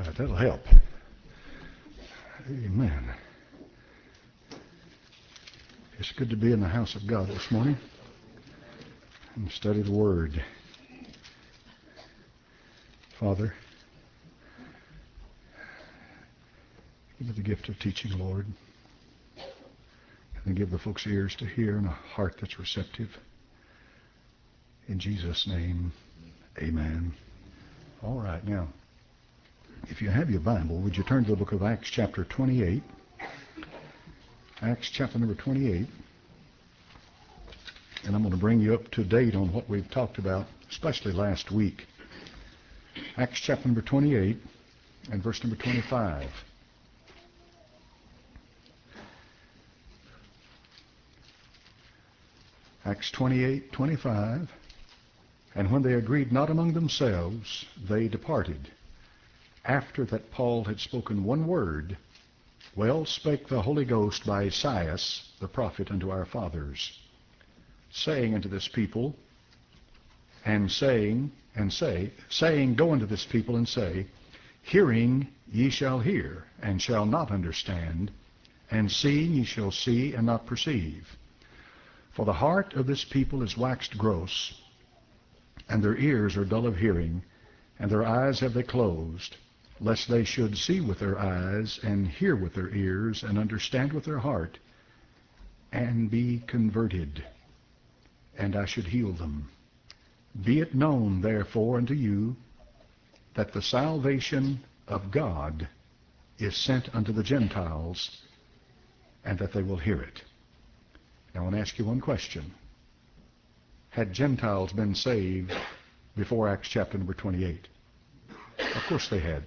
right, that'll help. Amen. It's good to be in the house of God this morning and study the Word. Father, give me the gift of teaching, Lord, and give the folks ears to hear and a heart that's receptive. In Jesus' name, amen. All right, now, if you have your Bible, would you turn to the book of Acts chapter 28? Acts chapter number 28. And I'm going to bring you up to date on what we've talked about, especially last week. Acts chapter number 28 and verse number 25. Acts 28:25. And when they agreed not among themselves, they departed. After that Paul had spoken one word, well spake the Holy Ghost by Esaias the prophet unto our fathers, saying unto this people, saying, go unto this people and say, hearing ye shall hear, and shall not understand, and seeing ye shall see, and not perceive. For the heart of this people is waxed gross, and their ears are dull of hearing, and their eyes have they closed, lest they should see with their eyes, and hear with their ears, and understand with their heart, and be converted, and I should heal them. Be it known, therefore, unto you, that the salvation of God is sent unto the Gentiles, and that they will hear it. Now I want to ask you one question. Had Gentiles been saved before Acts chapter number 28? Of course they had.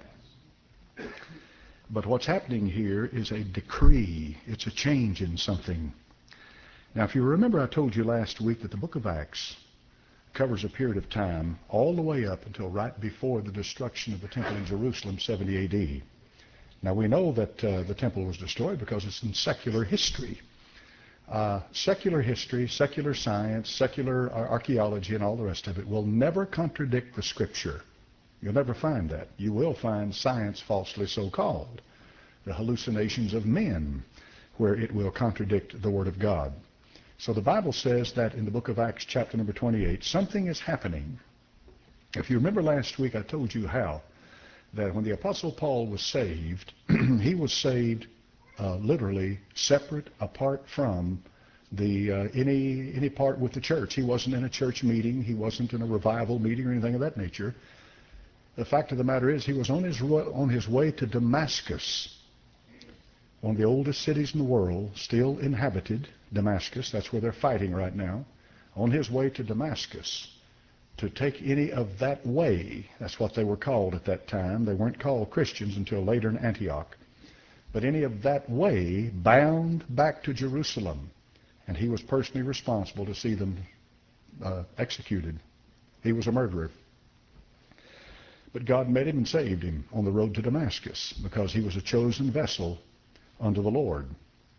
But what's happening here is a decree. It's a change in something. Now, if you remember, I told you last week that the book of Acts covers a period of time all the way up until right before the destruction of the temple in Jerusalem, 70 A.D. Now, we know that the temple was destroyed because it's in secular history. Secular history, secular science, secular archaeology, and all the rest of it will never contradict the Scripture. You'll never find that. You will find science falsely so-called, the hallucinations of men, where it will contradict the Word of God. So the Bible says that in the book of Acts chapter number 28, something is happening. If you remember last week, I told you how that when the Apostle Paul was saved, he was saved literally separate, apart from the any part with the church. He wasn't in a church meeting. He wasn't in a revival meeting or anything of that nature. The fact of the matter is he was on his way to Damascus, one of the oldest cities in the world, still inhabited, Damascus. That's where they're fighting right now. On his way to Damascus to take any of that way. That's what they were called at that time. They weren't called Christians until later in Antioch. But any of that way bound back to Jerusalem. And he was personally responsible to see them executed. He was a murderer. But God met him and saved him on the road to Damascus because he was a chosen vessel unto the Lord.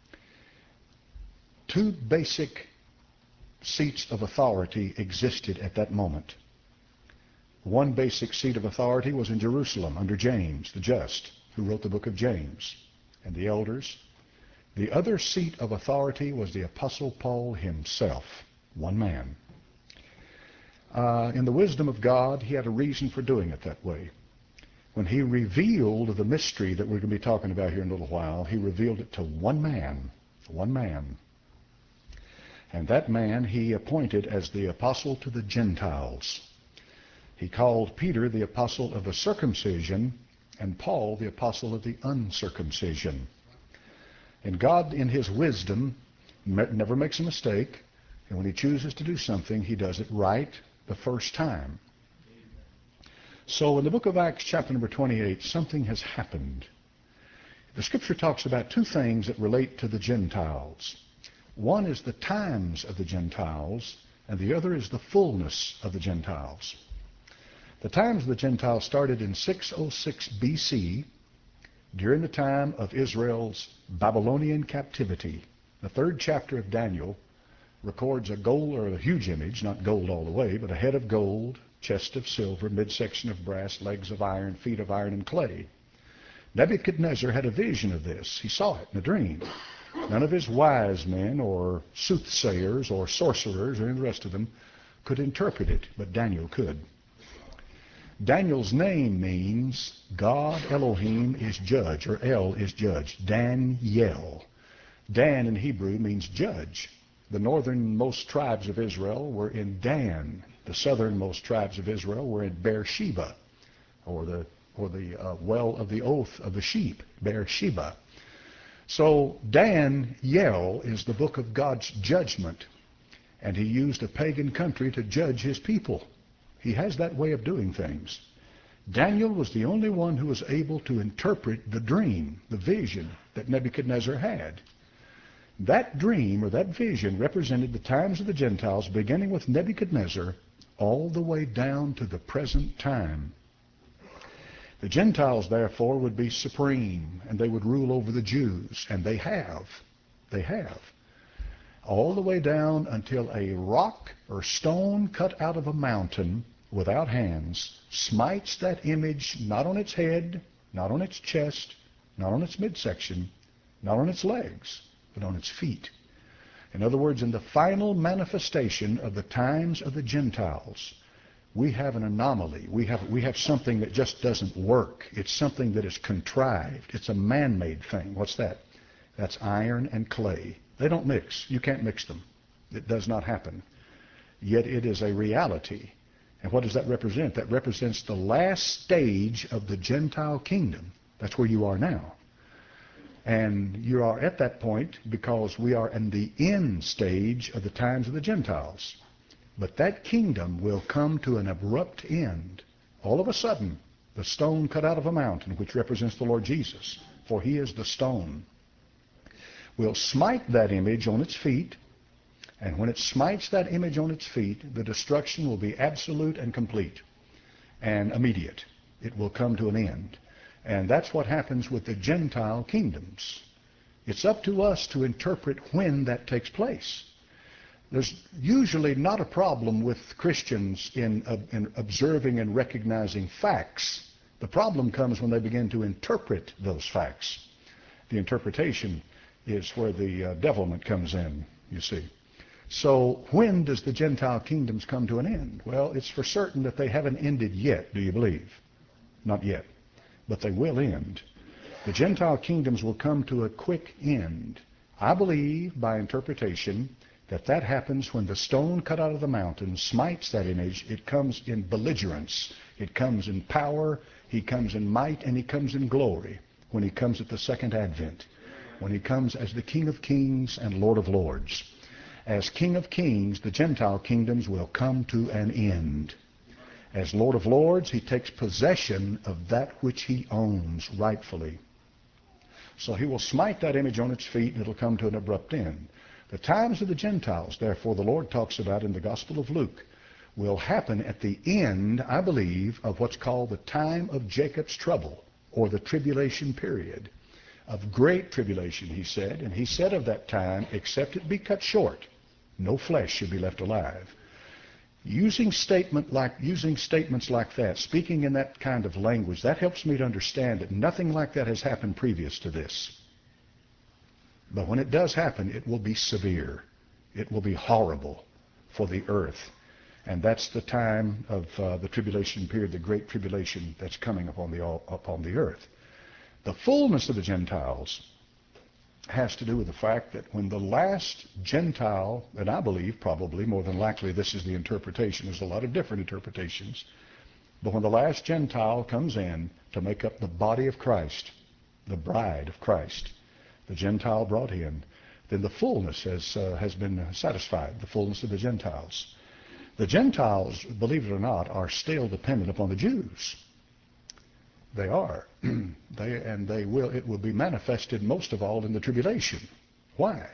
Two basic seats of authority existed at that moment. One basic seat of authority was in Jerusalem under James, the just, who wrote the book of James, and the elders. The other seat of authority was the Apostle Paul himself, one man. In the wisdom of God, he had a reason for doing it that way. When he revealed the mystery that we're going to be talking about here in a little while, he revealed it to one man. One man. And that man he appointed as the apostle to the Gentiles. He called Peter the apostle of the circumcision and Paul the apostle of the uncircumcision. And God, in his wisdom, never makes a mistake. And when he chooses to do something, he does it right the first time. So in the book of Acts chapter number 28, something has happened. The Scripture talks about two things that relate to the Gentiles. One is the times of the Gentiles, and the other is the fullness of the Gentiles. The times of the Gentiles started in 606 B.C., during the time of Israel's Babylonian captivity. The third chapter of Daniel records a gold, or a huge image, not gold all the way, but a head of gold, chest of silver, midsection of brass, legs of iron, feet of iron and clay. Nebuchadnezzar had a vision of this. He saw it in a dream. None of his wise men or soothsayers or sorcerers or any of the rest of them could interpret it, but Daniel could. Daniel's name means God Elohim is judge, or El is judge. Daniel. Dan in Hebrew means judge. The northernmost tribes of Israel were in Dan. The southernmost tribes of Israel were in Beersheba, or the well of the oath of the sheep, Beersheba. So Daniel is the book of God's judgment, and he used a pagan country to judge his people. He has that way of doing things. Daniel was the only one who was able to interpret the dream, the vision that Nebuchadnezzar had. That dream or that vision represented the times of the Gentiles, beginning with Nebuchadnezzar all the way down to the present time. The Gentiles, therefore, would be supreme, and they would rule over the Jews, and they have, all the way down until a rock or stone cut out of a mountain without hands smites that image not on its head, not on its chest, not on its midsection, not on its legs, but on its feet. In other words, in the final manifestation of the times of the Gentiles, we have an anomaly. We have something that just doesn't work. It's something that is contrived. It's a man-made thing. What's that? That's iron and clay. They don't mix. You can't mix them. It does not happen. Yet it is a reality. And what does that represent? That represents the last stage of the Gentile kingdom. That's where you are now. And you are at that point because we are in the end stage of the times of the Gentiles. But that kingdom will come to an abrupt end. All of a sudden, the stone cut out of a mountain, which represents the Lord Jesus, for he is the stone, will smite that image on its feet. And when it smites that image on its feet, the destruction will be absolute and complete and immediate. It will come to an end. And that's what happens with the Gentile kingdoms. It's up to us to interpret when that takes place. There's usually not a problem with Christians in observing and recognizing facts. The problem comes when they begin to interpret those facts. The interpretation is where the devilment comes in, you see. So when does the Gentile kingdoms come to an end? Well, it's for certain that they haven't ended yet, do you believe? Not yet. But they will end. The Gentile kingdoms will come to a quick end. I believe, by interpretation, that happens when the stone cut out of the mountain smites that image. It comes in belligerence. It comes in power. He comes in might, and he comes in glory when he comes at the second advent, when he comes as the King of Kings and Lord of Lords. As King of Kings, the Gentile kingdoms will come to an end. As Lord of Lords, he takes possession of that which he owns rightfully. So he will smite that image on its feet, and it'll come to an abrupt end. The times of the Gentiles, therefore, the Lord talks about in the Gospel of Luke, will happen at the end, I believe, of what's called the time of Jacob's trouble, or the tribulation period. Of great tribulation, he said, and he said of that time, except it be cut short, no flesh should be left alive. Using statements like that, speaking in that kind of language, that helps me to understand that nothing like that has happened previous to this. But when it does happen, it will be severe. It will be horrible for the earth. And that's the time of the tribulation period, the great tribulation that's coming upon the earth. The fullness of the Gentiles has to do with the fact that when the last Gentile, and I believe probably more than likely this is the interpretation, there's a lot of different interpretations, but when the last Gentile comes in to make up the body of Christ, the bride of Christ, the Gentile brought in, then the fullness has been satisfied, the fullness of the Gentiles. The Gentiles, believe it or not, are still dependent upon the Jews. They are. It will be manifested most of all in the tribulation. Why?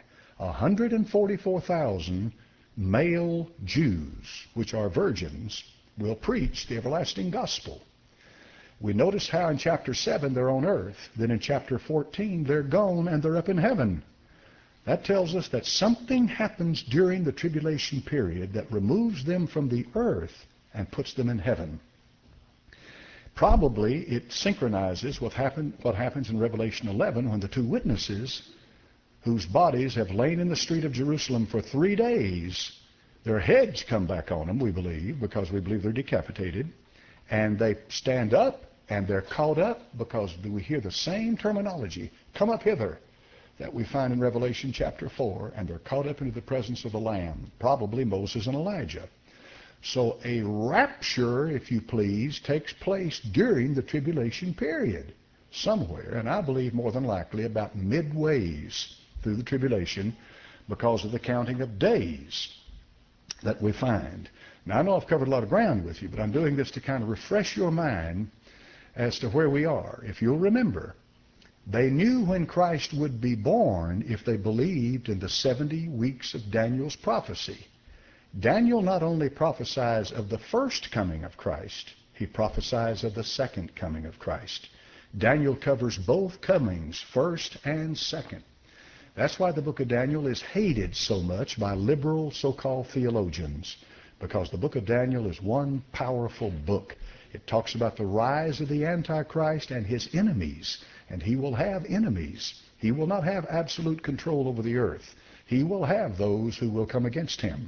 144,000 male Jews, which are virgins, will preach the everlasting gospel. We notice how in chapter 7 they're on earth. Then in chapter 14 they're gone and they're up in heaven. That tells us that something happens during the tribulation period that removes them from the earth and puts them in heaven. Probably it synchronizes what happens in Revelation 11 when the two witnesses whose bodies have lain in the street of Jerusalem for 3 days, their heads come back on them, we believe, because we believe they're decapitated, and they stand up and they're caught up because we hear the same terminology, come up hither, that we find in Revelation chapter 4, and they're caught up into the presence of the Lamb, probably Moses and Elijah. So a rapture, if you please, takes place during the tribulation period somewhere, and I believe more than likely about midways through the tribulation because of the counting of days that we find. Now, I know I've covered a lot of ground with you, but I'm doing this to kind of refresh your mind as to where we are. If you'll remember, they knew when Christ would be born if they believed in the 70 weeks of Daniel's prophecy. Daniel not only prophesies of the first coming of Christ, he prophesies of the second coming of Christ. Daniel covers both comings, first and second. That's why the book of Daniel is hated so much by liberal so-called theologians, because the book of Daniel is one powerful book. It talks about the rise of the Antichrist and his enemies, and he will have enemies. He will not have absolute control over the earth. He will have those who will come against him.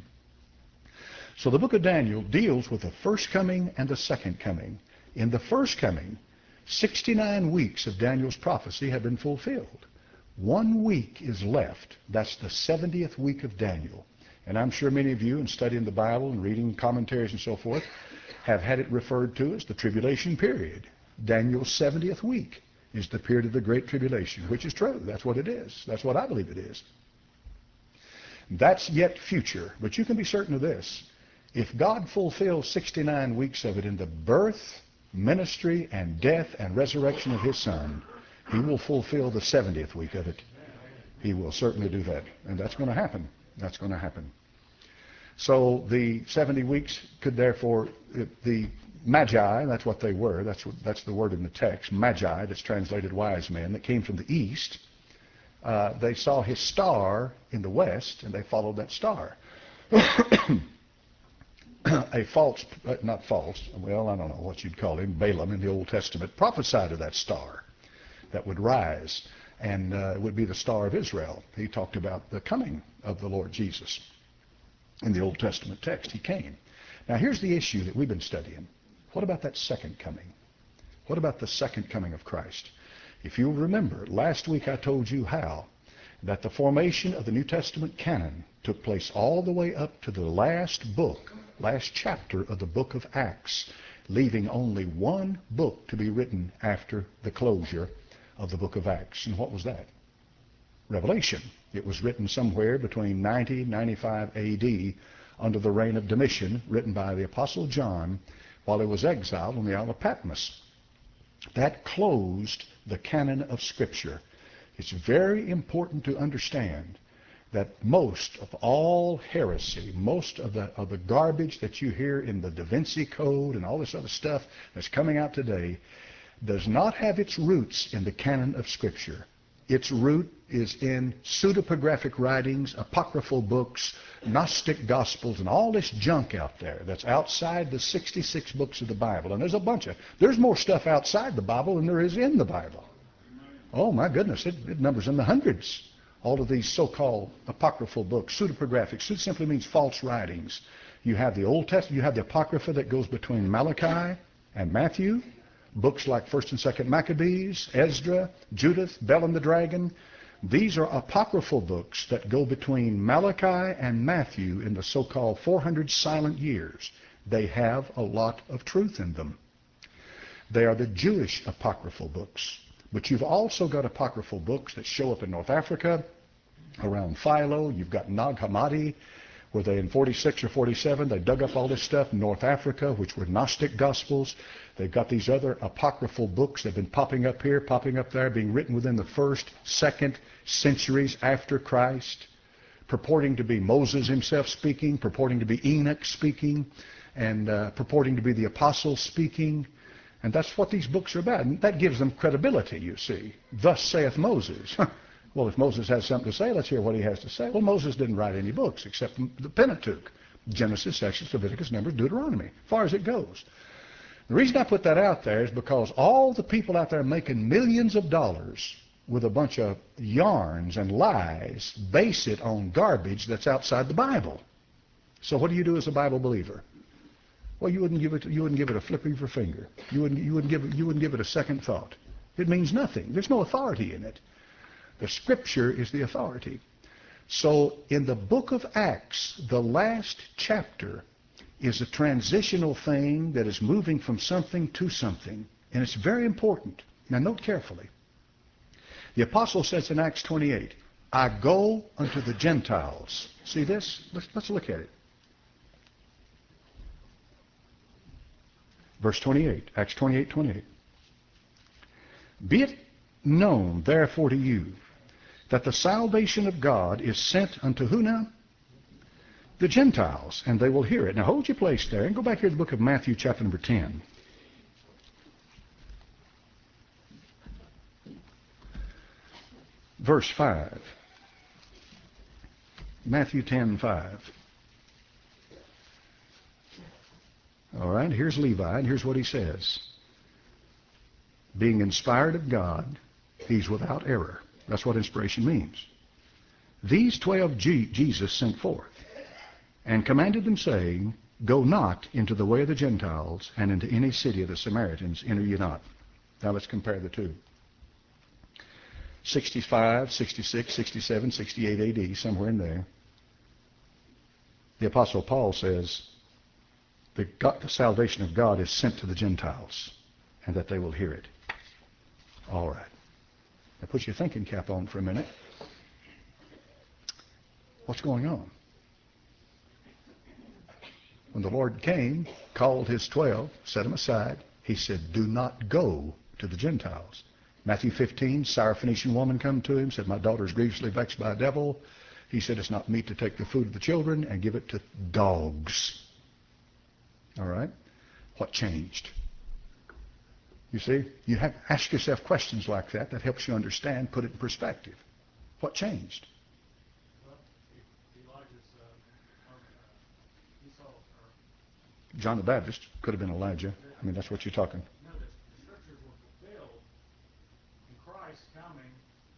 So the book of Daniel deals with the first coming and the second coming. In the first coming, 69 weeks of Daniel's prophecy have been fulfilled. 1 week is left. That's the 70th week of Daniel. And I'm sure many of you, in studying the Bible and reading commentaries and so forth, have had it referred to as the tribulation period. Daniel's 70th week is the period of the Great Tribulation, which is true. That's what it is. That's what I believe it is. That's yet future, but you can be certain of this. If God fulfills 69 weeks of it in the birth, ministry, and death and resurrection of his Son, he will fulfill the 70th week of it. He will certainly do that. And that's going to happen. That's going to happen. So the 70 weeks could therefore, the Magi, that's what they were, that's the word in the text, Magi, that's translated wise men, that came from the east. They saw his star in the west, and they followed that star. A false, not false, well, I don't know what you'd call him, Balaam in the Old Testament, prophesied of that star that would rise, and it would be the star of Israel. He talked about the coming of the Lord Jesus in the Old Testament text. He came. Now, here's the issue that we've been studying. What about that second coming? What about the second coming of Christ? If you'll remember, last week I told you how that the formation of the New Testament canon took place all the way up to the last book, last chapter of the book of Acts, leaving only one book to be written after the closure of the book of Acts. And what was that? Revelation. It was written somewhere between 90 and 95 A.D. under the reign of Domitian, written by the Apostle John while he was exiled on the Isle of Patmos. That closed the canon of Scripture. It's very important to understand that most of all heresy, most of the garbage that you hear in the Da Vinci Code and all this other stuff that's coming out today does not have its roots in the canon of Scripture. Its root is in pseudepigraphic writings, apocryphal books, Gnostic Gospels, and all this junk out there that's outside the 66 books of the Bible. And there's more stuff outside the Bible than there is in the Bible. Oh my goodness, it numbers in the hundreds. All of these so-called apocryphal books, pseudepigraphic. Pseudo simply means false writings. You have the Old Testament, you have the Apocrypha that goes between Malachi and Matthew. Books like 1st and 2nd Maccabees, Ezra, Judith, Bel and the Dragon. These are apocryphal books that go between Malachi and Matthew in the so-called 400 silent years. They have a lot of truth in them. They are the Jewish apocryphal books. But you've also got apocryphal books that show up in North Africa, around Philo. You've got Nag Hammadi, where they in 46 or 47, they dug up all this stuff in North Africa, which were Gnostic Gospels. They've got these other apocryphal books that have been popping up here, popping up there, being written within the 1st, 2nd centuries after Christ, purporting to be Moses himself speaking, purporting to be Enoch speaking, and purporting to be the apostles speaking. And that's what these books are about. And that gives them credibility, you see. Thus saith Moses. Well, if Moses has something to say, let's hear what he has to say. Well, Moses didn't write any books except the Pentateuch. Genesis, Exodus, Leviticus, Numbers, Deuteronomy, as far as it goes. The reason I put that out there is because all the people out there making millions of dollars with a bunch of yarns and lies base it on garbage that's outside the Bible. So what do you do as a Bible believer? Well, you wouldn't give it a flip of your finger. You wouldn't give it a second thought. It means nothing. There's no authority in it. The Scripture is the authority. So in the book of Acts, the last chapter is a transitional thing that is moving from something to something, and it's very important. Now note carefully. The apostle says in Acts 28, I go unto the Gentiles. See this? Let's look at it. Verse 28, Acts 28:28. Be it known therefore to you that the salvation of God is sent unto who now? The Gentiles, and they will hear it. Now hold your place there and go back here to the book of Matthew chapter number 10. Verse 5. Matthew 10:5. All right, here's Levi, and here's what he says. Being inspired of God, he's without error. That's what inspiration means. These 12 Jesus sent forth, and commanded them, saying, Go not into the way of the Gentiles, and into any city of the Samaritans enter ye not. Now let's compare the two. 65, 66, 67, 68 AD, somewhere in there. The Apostle Paul says, the salvation of God is sent to the Gentiles, and that they will hear it. All right. Now put your thinking cap on for a minute. What's going on? When the Lord came, called his 12, set them aside, he said, do not go to the Gentiles. Matthew 15, Syrophoenician woman come to him, said, my daughter is grievously vexed by a devil. He said, it's not meet to take the food of the children and give it to dogs. All right? What changed? You see, you have to ask yourself questions like that. That helps you understand, put it in perspective. What changed? John the Baptist could have been Elijah. I mean, that's what you're talking. No, the scriptures were fulfilled in Christ coming,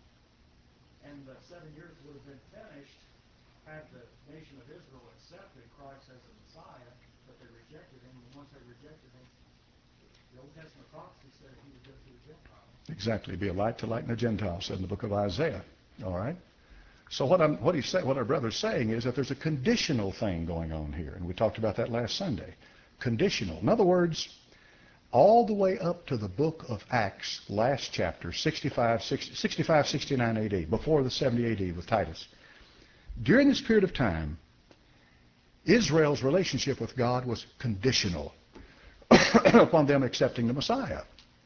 and the 7 years would have been finished had the nation of Israel accepted Christ as the Messiah, but they rejected him. And once they rejected him, the Old Testament prophecy said he would go to the Gentiles. Exactly. Be a light to lighten the Gentiles, said in the book of Isaiah. All right? So what our brother's saying is that there's a conditional thing going on here, and we talked about that last Sunday. Conditional. In other words, all the way up to the book of Acts, last chapter, 65, 69 AD, before the 70 AD with Titus. During this period of time, Israel's relationship with God was conditional upon them accepting the Messiah.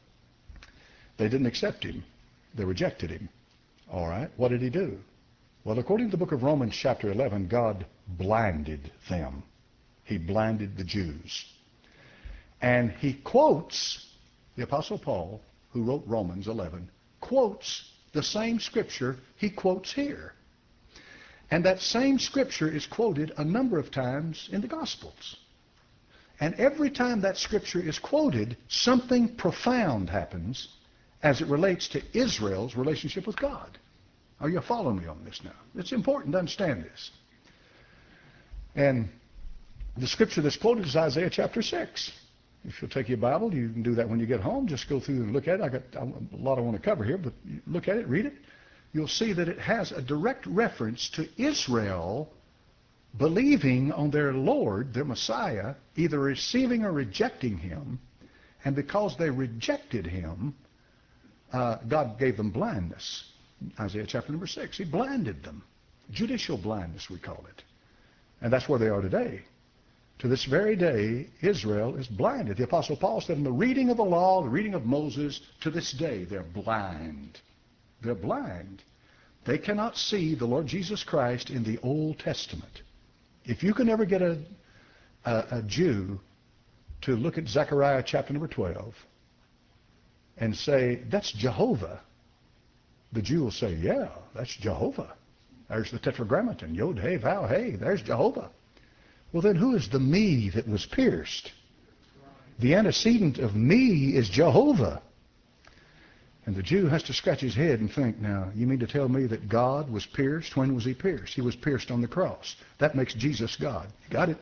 They didn't accept him. They rejected him. All right, what did he do? Well, according to the book of Romans chapter 11, God blinded them. He blinded the Jews. And he quotes, the Apostle Paul, who wrote Romans 11, quotes the same scripture he quotes here. And that same scripture is quoted a number of times in the Gospels. And every time that scripture is quoted, something profound happens as it relates to Israel's relationship with God. Are you following me on this now? It's important to understand this. And the scripture that's quoted is Isaiah chapter 6. If you'll take your Bible, you can do that when you get home. Just go through and look at it. I got a lot I want to cover here, but look at it, read it. You'll see that it has a direct reference to Israel believing on their Lord, their Messiah, either receiving or rejecting him. And because they rejected him, God gave them blindness. Isaiah chapter number 6. He blinded them. Judicial blindness, we call it. And that's where they are today. To this very day, Israel is blinded. The Apostle Paul said in the reading of the law, the reading of Moses, to this day, they're blind. They're blind. They cannot see the Lord Jesus Christ in the Old Testament. If you can ever get a Jew to look at Zechariah chapter number 12 and say, that's Jehovah, the Jew will say, yeah, that's Jehovah. There's the Tetragrammaton, Yod, Hey, Vav, Hey, there's Jehovah. Well, then who is the me that was pierced? The antecedent of me is Jehovah. And the Jew has to scratch his head and think, now, you mean to tell me that God was pierced? When was he pierced? He was pierced on the cross. That makes Jesus God. You got it?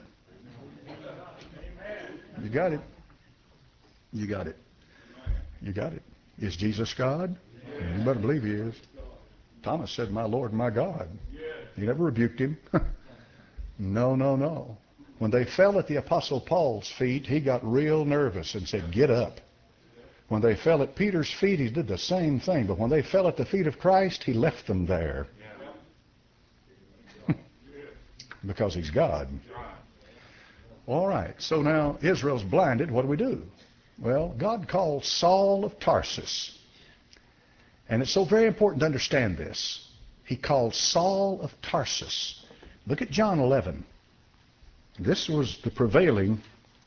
You got it. You got it. You got it. Is Jesus God? You better believe he is. Thomas said, my Lord, my God. He never rebuked him. No, no, no. When they fell at the Apostle Paul's feet, he got real nervous and said, get up. When they fell at Peter's feet, he did the same thing. But when they fell at the feet of Christ, he left them there. Because he's God. All right, so now Israel's blinded. What do? Well, God called Saul of Tarsus. And it's so very important to understand this. He called Saul of Tarsus. Look at John 11. This was the prevailing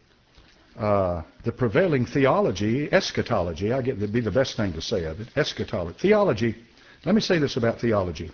theology, eschatology. I get that'd be the best thing to say of it. Eschatology. Theology. Let me say this about theology.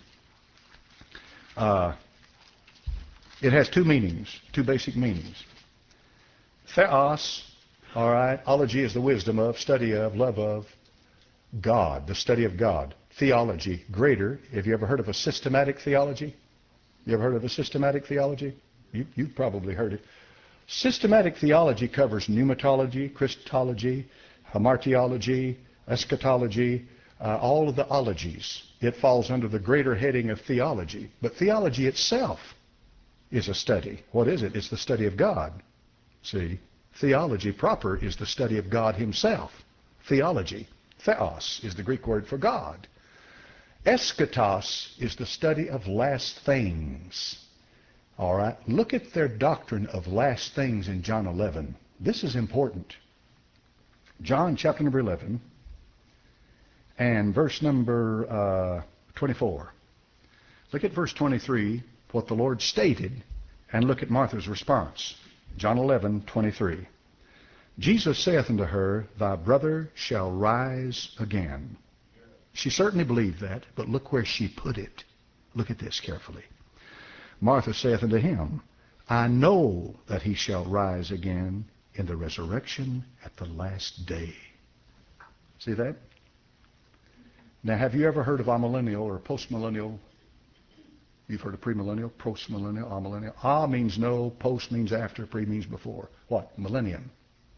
It has two meanings, two basic meanings. Theos, all right, ology is the wisdom of, study of, love of God, the study of God. Theology, greater. Have you ever heard of a systematic theology? You ever heard of a systematic theology? You've probably heard it. Systematic theology covers pneumatology, Christology, hamartiology, eschatology, all of the ologies. It falls under the greater heading of theology. But theology itself is a study. What is it? It's the study of God. See, theology proper is the study of God himself. Theology. Theos is the Greek word for God. Eschatos is the study of last things. All right, look at their doctrine of last things in John 11. This is important. John chapter number 11 and verse number 24. Look at verse 23, what the Lord stated, and look at Martha's response. John 11:23. Jesus saith unto her, thy brother shall rise again. She certainly believed that, but look where she put it. Look at this carefully. Martha saith unto him, I know that he shall rise again in the resurrection at the last day. See that? Now, have you ever heard of amillennial or postmillennial? You've heard of premillennial, postmillennial, amillennial. A means no, post means after, pre means before. What? Millennium.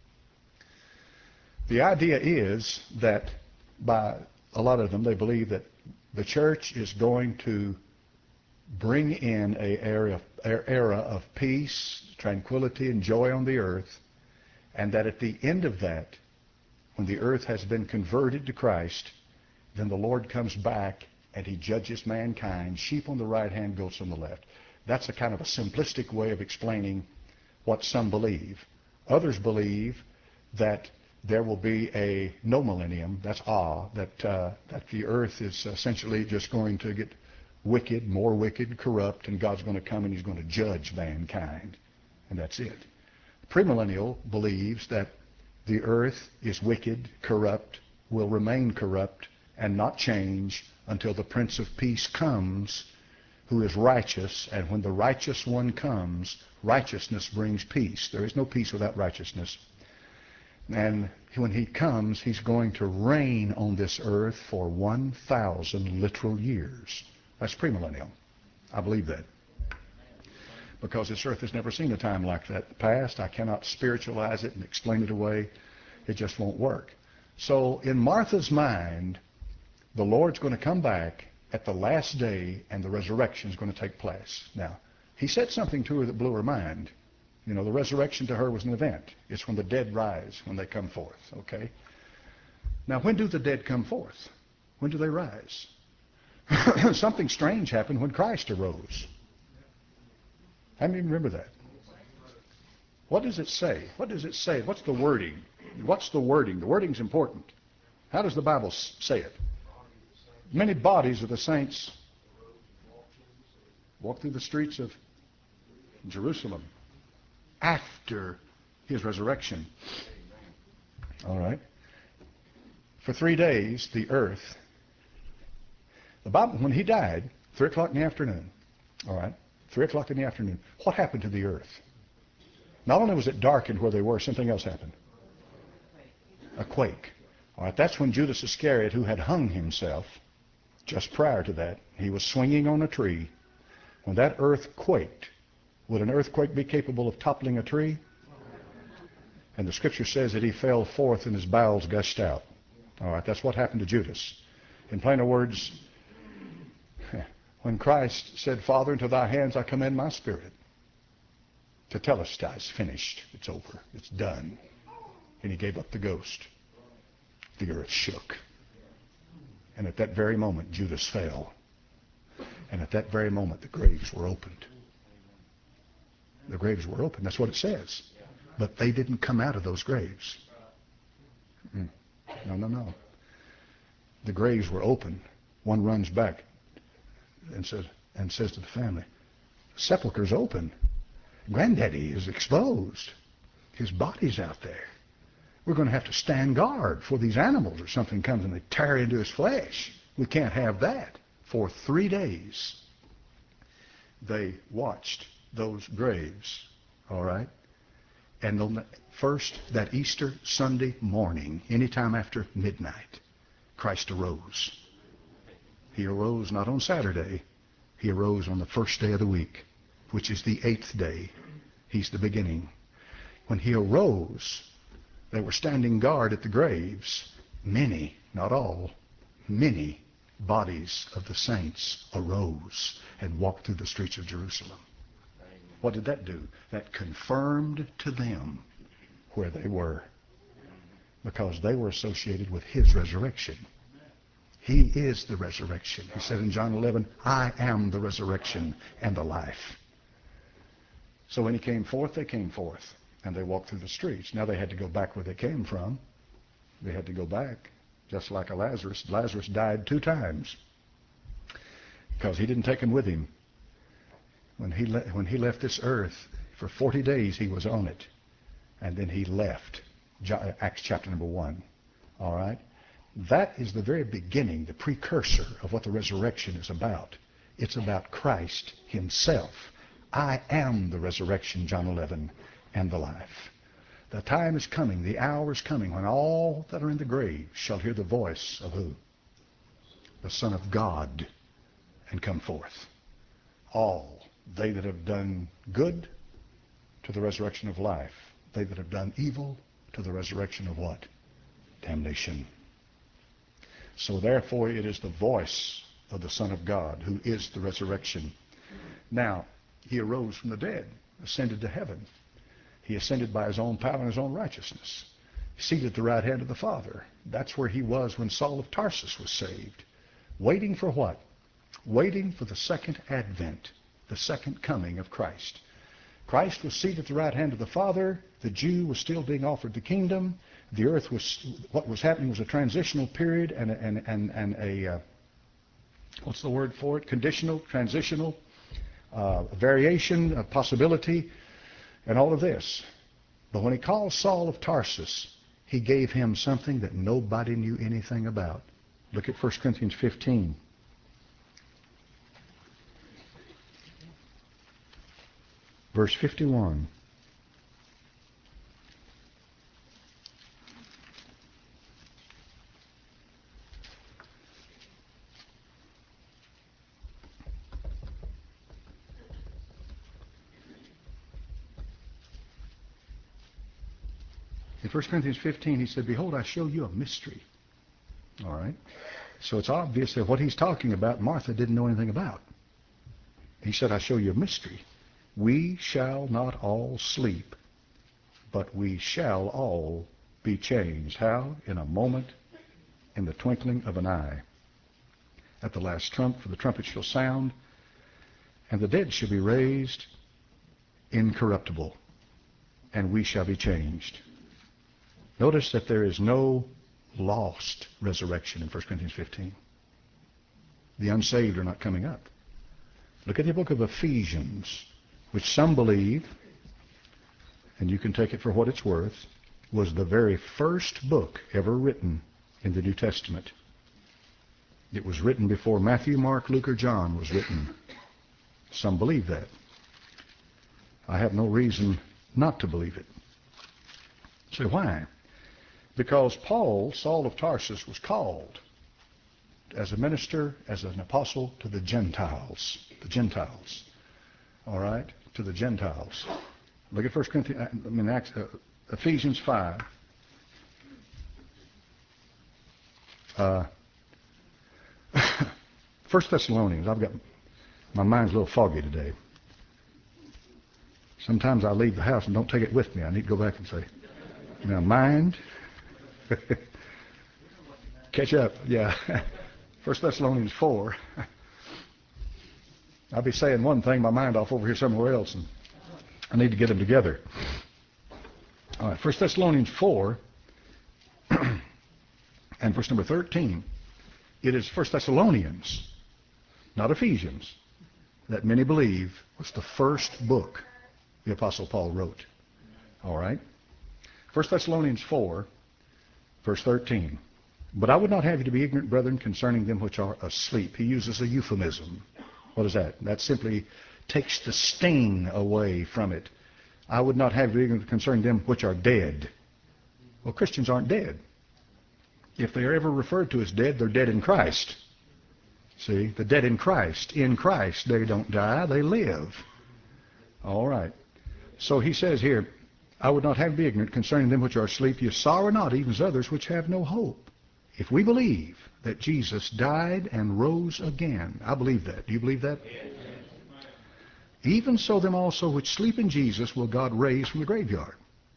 The idea is that by a lot of them, they believe that the church is going to bring in an era of peace, tranquility, and joy on the earth, and that at the end of that, when the earth has been converted to Christ, then the Lord comes back and he judges mankind, sheep on the right hand, goats on the left. That's a kind of a simplistic way of explaining what some believe. Others believe that there will be a no millennium, that's that the earth is essentially just going to get wicked, more wicked, corrupt, and God's going to come and he's going to judge mankind. And that's it. Premillennial believes that the earth is wicked, corrupt, will remain corrupt, and not change until the Prince of Peace comes, who is righteous. And when the righteous one comes, righteousness brings peace. There is no peace without righteousness. And when he comes, he's going to reign on this earth for 1,000 literal years. That's premillennial. I believe that. Because this earth has never seen a time like that in the past. I cannot spiritualize it and explain it away. It just won't work. So in Martha's mind, the Lord's going to come back at the last day and the resurrection is going to take place. Now, he said something to her that blew her mind. You know, the resurrection to her was an event. It's when the dead rise, when they come forth, okay? Now, when do the dead come forth? When do they rise? Something strange happened when Christ arose. How many remember that? What does it say? What does it say? What's the wording? What's the wording? The wording's important. How does the Bible say it? Many bodies of the saints walked through the streets of Jerusalem after his resurrection. All right. For 3 days, the earth, the Bible, when he died, 3 o'clock in the afternoon, all right, 3 o'clock in the afternoon, what happened to the earth? Not only was it darkened where they were, something else happened. A quake. All right, that's when Judas Iscariot, who had hung himself just prior to that, he was swinging on a tree. When that earth quaked, would an earthquake be capable of toppling a tree? And the scripture says that he fell forth and his bowels gushed out. All right, that's what happened to Judas. In plainer words, when Christ said, Father, into thy hands I commend my spirit, tetelestai, is finished. It's over. It's done. And he gave up the ghost. The earth shook. And at that very moment, Judas fell. And at that very moment, the graves were opened. The graves were opened. That's what it says. But they didn't come out of those graves. No. The graves were open. One runs back and says to the family, sepulcher's open. Granddaddy is exposed. His body's out there. We're going to have to stand guard for these animals or something comes and they tear into his flesh. We can't have that. For 3 days, they watched those graves, all right? And first, that Easter Sunday morning, anytime after midnight, Christ arose. He arose not on Saturday. He arose on the first day of the week, which is the 8th day. He's the beginning. When he arose, they were standing guard at the graves. Many, not all, many bodies of the saints arose and walked through the streets of Jerusalem. What did that do? That confirmed to them where they were, because they were associated with his resurrection. He is the resurrection. He said in John 11, I am the resurrection and the life. So when he came forth, they came forth, and they walked through the streets. Now they had to go back where they came from. They had to go back, just like Lazarus. Lazarus died 2 times because he didn't take him with him. When he left this earth, for 40 days he was on it, and then he left. Acts chapter number 1. All right? That is the very beginning, the precursor of what the resurrection is about. It's about Christ himself. I am the resurrection, John 11, and the life. The time is coming, the hour is coming, when all that are in the grave shall hear the voice of who? The Son of God, and come forth. All. They that have done good, to the resurrection of life. They that have done evil, to the resurrection of what? Damnation. So therefore it is the voice of the Son of God, who is the resurrection. Now, he arose from the dead, ascended to heaven. He ascended by his own power and his own righteousness. Seated at the right hand of the Father. That's where he was when Saul of Tarsus was saved. Waiting for what? Waiting for the second advent, the second coming of Christ. Christ was seated at the right hand of the Father. The Jew was still being offered the kingdom. The earth was, what was happening was a transitional period and a what's the word for it? Conditional, transitional, variation, a possibility, and all of this. But when he called Saul of Tarsus, he gave him something that nobody knew anything about. Look at 1 Corinthians 15. Verse 51. In 1 Corinthians 15, he said, behold, I show you a mystery. All right? So it's obvious that what he's talking about, Martha didn't know anything about. He said, I show you a mystery. We shall not all sleep, but we shall all be changed. How? In a moment, in the twinkling of an eye. At the last trump, for the trumpet shall sound, and the dead shall be raised incorruptible, and we shall be changed. Notice that there is no lost resurrection in 1 Corinthians 15. The unsaved are not coming up. Look at the book of Ephesians, which some believe, and you can take it for what it's worth, was the very first book ever written in the New Testament. It was written before Matthew, Mark, Luke, or John was written. Some believe that. I have no reason not to believe it. So why? Because Paul, Saul of Tarsus, was called as a minister, as an apostle to the Gentiles. The Gentiles. All right? To the Gentiles. Look at 1 Corinthians, Ephesians 5. 1 Thessalonians. My mind's a little foggy today. Sometimes I leave the house and don't take it with me. I need to go back and say, now mind, catch up. Yeah. 1 Thessalonians 4. I'll be saying one thing, my mind off over here somewhere else, and I need to get them together. All right, 1 Thessalonians 4 and verse number 13. It is 1 Thessalonians, not Ephesians, that many believe was the first book the Apostle Paul wrote. All right? 1 Thessalonians 4, verse 13. But I would not have you to be ignorant, brethren, concerning them which are asleep. He uses a euphemism. What is that? That simply takes the sting away from it. I would not have you to be ignorant concerning them which are dead. Well, Christians aren't dead. If they are ever referred to as dead, they're dead in Christ. See, the dead in Christ. In Christ, they don't die, they live. All right. So he says here, I would not have you be ignorant concerning them which are asleep. You sorrow not, even as others which have no hope. If we believe that Jesus died and rose again, I believe that. Do you believe that? Yes. Even so them also which sleep in Jesus will God raise from the graveyard.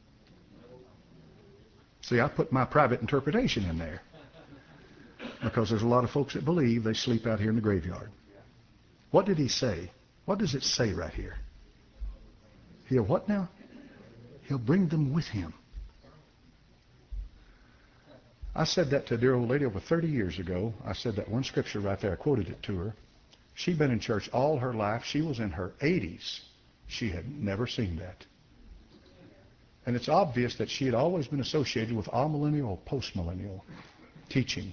See, I put my private interpretation in there. Because there's a lot of folks that believe they sleep out here in the graveyard. What did he say? What does it say right here? He'll what now? He'll bring them with him. I said that to a dear old lady over 30 years ago. I said that one scripture right there. I quoted it to her. She'd been in church all her life. She was in her 80s. She had never seen that. And it's obvious that she had always been associated with amillennial or postmillennial teaching.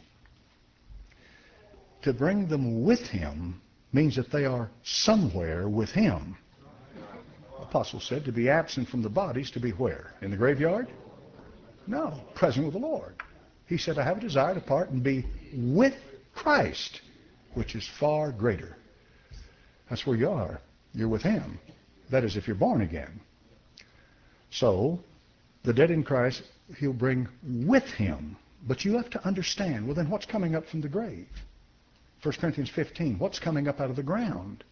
To bring them with him means that they are somewhere with him. The apostle said to be absent from the bodies, to be where? In the graveyard? No, present with the Lord. He said, I have a desire to depart and be with Christ, which is far greater. That's where you are. You're with him. That is, if you're born again. So, the dead in Christ, he'll bring with him. But you have to understand, well then what's coming up from the grave? 1 Corinthians 15, what's coming up out of the ground?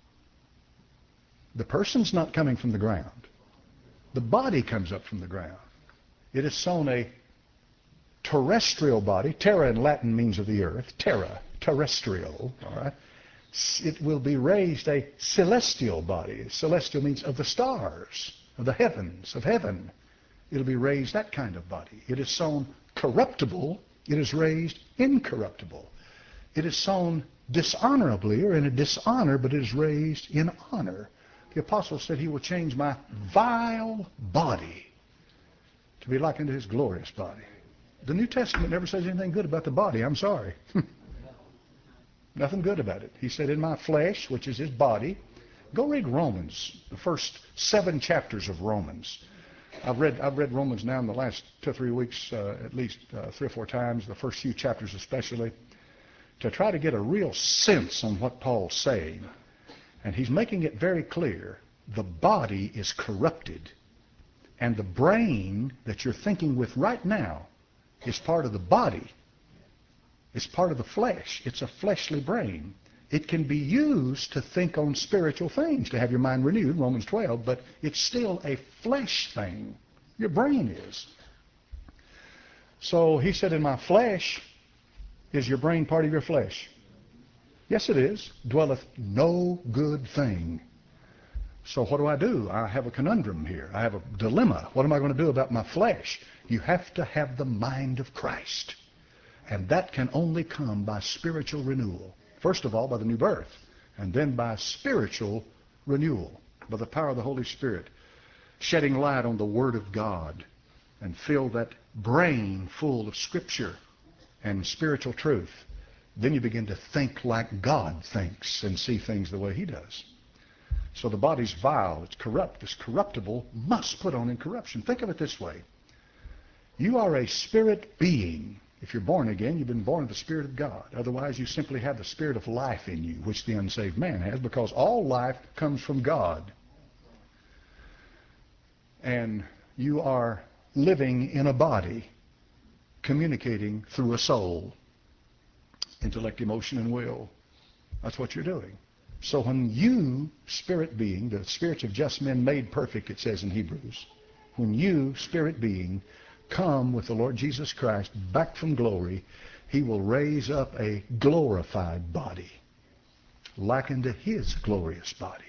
The person's not coming from the ground. The body comes up from the ground. It is sown a terrestrial body. Terra in Latin means of the earth. Terra, terrestrial. All right. It will be raised a celestial body. Celestial means of the stars, of the heavens, of heaven. It'll be raised that kind of body. It is sown corruptible. It is raised incorruptible. It is sown dishonorably or in a dishonor, but it is raised in honor. The apostle said he will change my vile body to be like unto his glorious body. The New Testament never says anything good about the body. I'm sorry. Nothing good about it. He said, in my flesh, which is his body. Go read Romans, the first 7 chapters of Romans. I've read Romans now in the last 2 or 3 weeks, at least 3 or 4 times, the first few chapters especially, to try to get a real sense on what Paul's saying. And he's making it very clear. The body is corrupted. And the brain that you're thinking with right now is part of the body. It's part of the flesh. It's a fleshly brain. It can be used to think on spiritual things, to have your mind renewed, Romans 12, but it's still a flesh thing. Your brain is. So he said, in my flesh, is your brain part of your flesh? Yes, it is. Dwelleth no good thing. So what do? I have a conundrum here. I have a dilemma. What am I going to do about my flesh? You have to have the mind of Christ. And that can only come by spiritual renewal. First of all, by the new birth. And then by spiritual renewal. By the power of the Holy Spirit. Shedding light on the Word of God. And fill that brain full of Scripture and spiritual truth. Then you begin to think like God thinks and see things the way he does. So the body's vile, it's corrupt, it's corruptible, must put on incorruption. Think of it this way. You are a spirit being. If you're born again, you've been born of the Spirit of God. Otherwise, you simply have the spirit of life in you, which the unsaved man has, because all life comes from God. And you are living in a body, communicating through a soul, intellect, emotion, and will. That's what you're doing. So when you, spirit being, the spirits of just men made perfect, it says in Hebrews, when you, spirit being, come with the Lord Jesus Christ back from glory, he will raise up a glorified body, like unto his glorious body.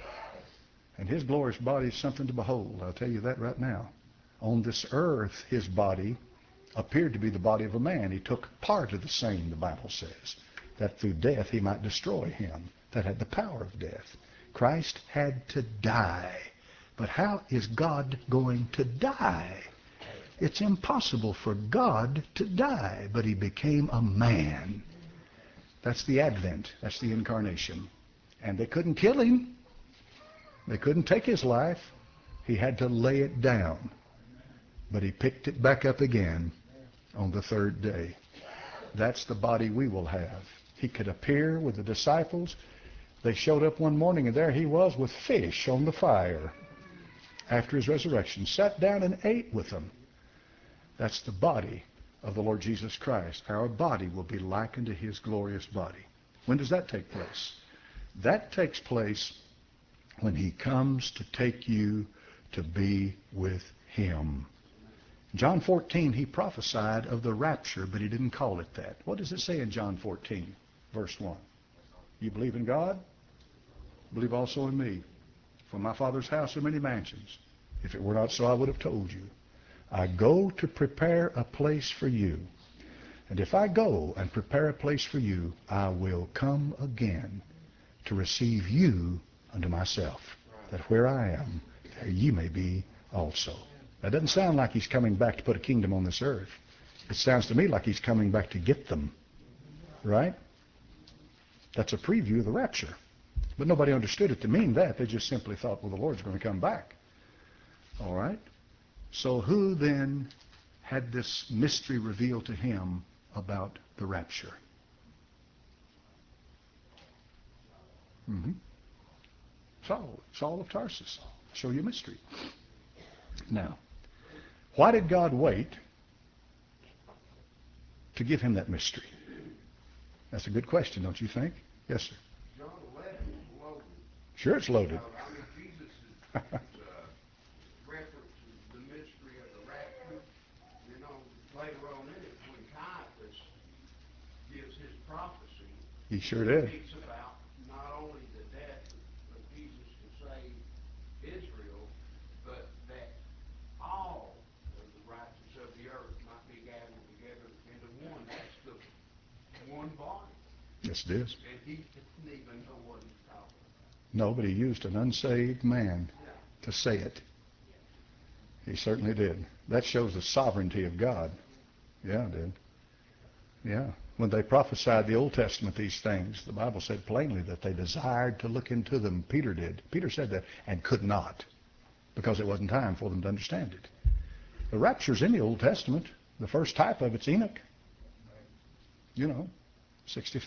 And his glorious body is something to behold. I'll tell you that right now. On this earth, his body appeared to be the body of a man. He took part of the same, the Bible says, that through death he might destroy him that had the power of death. Christ had to die. But how is God going to die? It's impossible for God to die, but he became a man. That's the advent. That's the incarnation. And they couldn't kill him. They couldn't take his life. He had to lay it down. But he picked it back up again on the third day. That's the body we will have. He could appear with the disciples. They showed up one morning, and there he was with fish on the fire after his resurrection. Sat down and ate with them. That's the body of the Lord Jesus Christ. Our body will be likened to his glorious body. When does that take place? That takes place when he comes to take you to be with him. John 14, he prophesied of the rapture, but he didn't call it that. What does it say in John 14, verse 1? You believe in God? Believe also in me. For my Father's house are many mansions. If it were not so, I would have told you. I go to prepare a place for you. And if I go and prepare a place for you, I will come again to receive you unto myself, that where I am, there ye may be also. That doesn't sound like he's coming back to put a kingdom on this earth. It sounds to me like he's coming back to get them. Right? That's a preview of the rapture. But nobody understood it to mean that. They just simply thought, well, the Lord's going to come back. All right? So who then had this mystery revealed to him about the rapture? Saul of Tarsus. Show you a mystery. Now, why did God wait to give him that mystery? That's a good question, don't you think? Yes, sir. John 11 is loaded. Sure, it's loaded. I mean, Jesus' reference to the mystery of the rapture. You know, later on in it, when Caiaphas gives his prophecy, He sure he did. speaks about not only the death of Jesus to save Israel, but that all of the righteous of the earth might be gathered together into one. That's the one body. Yes, it is. And he didn't even know what he's talking about. No, but he used an unsaved man Yeah. to say it. He certainly did. That shows the sovereignty of God. Yeah, it did. Yeah. When they prophesied the Old Testament these things, the Bible said plainly that they desired to look into them. Peter did. Peter said that and could not, because it wasn't time for them to understand it. The rapture's in the Old Testament. The first type of it's Enoch. You know, 60.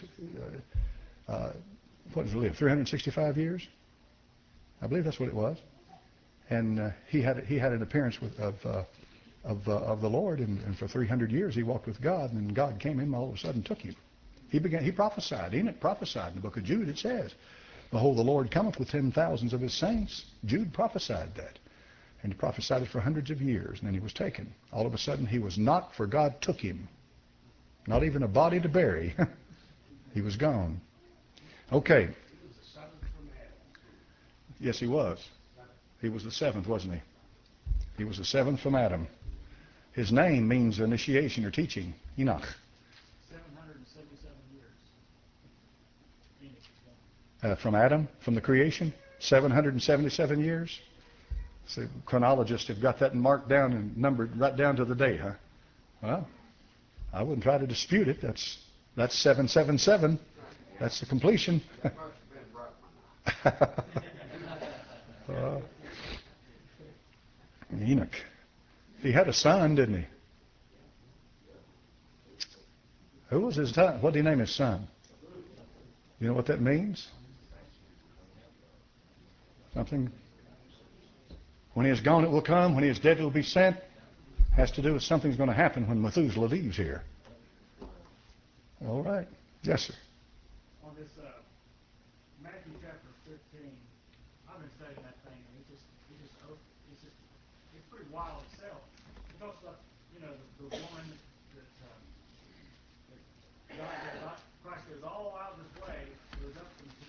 What did he live? 365 years. I believe that's what it was. And he had an appearance of the Lord, and for 300 years he walked with God, and then God came in and all of a sudden took him. He prophesied. Enoch prophesied in the book of Jude. It says, "Behold, the Lord cometh with 10,000s of his saints." Jude prophesied that. And he prophesied it for hundreds of years, and then he was taken. All of a sudden he was not, for God took him. Not even a body to bury. He was gone. Okay. He was the seventh from Adam. Yes, he was. He was the seventh, wasn't he? He was the seventh from Adam. His name means initiation or teaching. Enoch. 777 years. Enoch is gone. From Adam, from the creation, 777 years. So chronologists have got that marked down and numbered right down to the day, huh? Well, I wouldn't try to dispute it. That's 777. That's the completion. That must have been right. Enoch. He had a son, didn't he? Who was his son? What did he name his son? You know what that means? Something. When he is gone, it will come. When he is dead, it will be sent. Has to do with something's going to happen when Methuselah leaves here. All right. Yes, sir. On this Matthew chapter 15, I've been studying that thing, and it's pretty wild itself. It talks about, the woman that Christ goes all out of his way, goes up into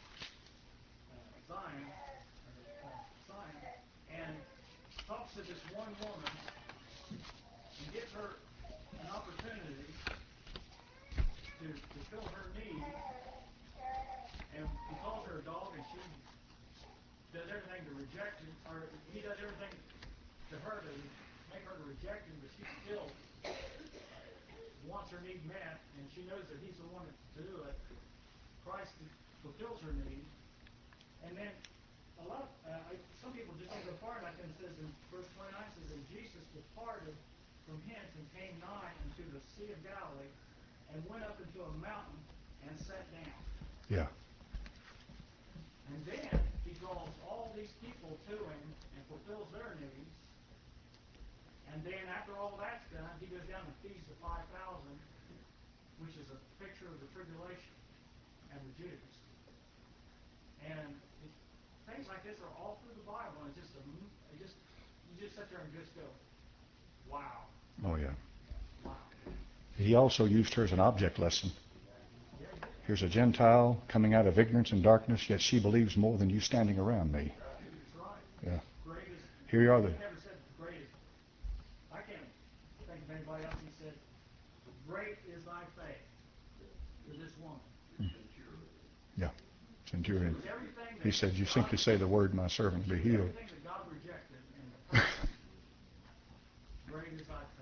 Zion, and talks to this one woman and gives her an opportunity to fill her need. And he calls her a dog, and she does everything to reject him, or he does everything to her to make her to reject him, but she still wants her need met, and she knows that he's the one to do it. Christ fulfills her need, and then some people just don't go far enough, and it says in verse 29, it says, and Jesus departed from hence and came nigh unto the Sea of Galilee, and went up into a mountain and sat down. Yeah. And then he draws all these people to him and fulfills their needs. And then after all that's done, he goes down and feeds the 5,000, which is a picture of the tribulation and the Jews. And things like this are all through the Bible, and you just sit there and just go, wow. Oh, yeah. Wow. He also used her as an object lesson. Yeah, he did. Here's a Gentile coming out of ignorance and darkness, yet she believes more than you standing around me. That's right. Yeah. Greatest. Here you are. He never said greatest. I can't think of anybody else. He said, great is thy faith to this woman. Yeah. Centurion. It was everything that He said, you God- simply say the word, my servant will be healed. Everything that God rejected in the past. Great is thy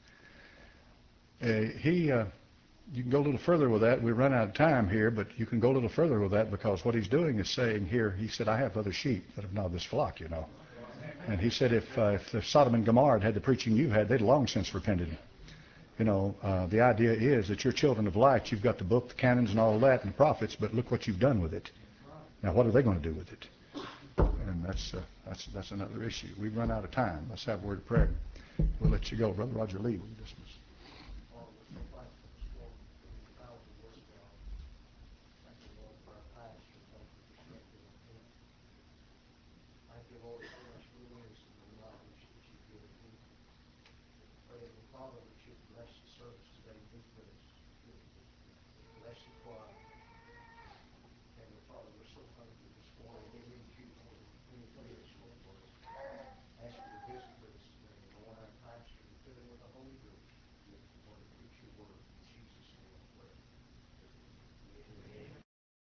faith. You can go a little further with that. We run out of time here, but you can go a little further with that, because what he's doing is saying here, he said, I have other sheep that have not this flock, And he said, if Sodom and Gomorrah had had the preaching you had, they'd long since repented. The idea is that you're children of light. You've got the book, the canons, and all that, and prophets, but look what you've done with it. Now, what are they going to do with it? And that's another issue. We've run out of time. Let's have a word of prayer. We'll let you go. Brother Roger Lee, will you dismiss? Thank you, Lord, for much wisdom and knowledge that you've given me. Pray that we follow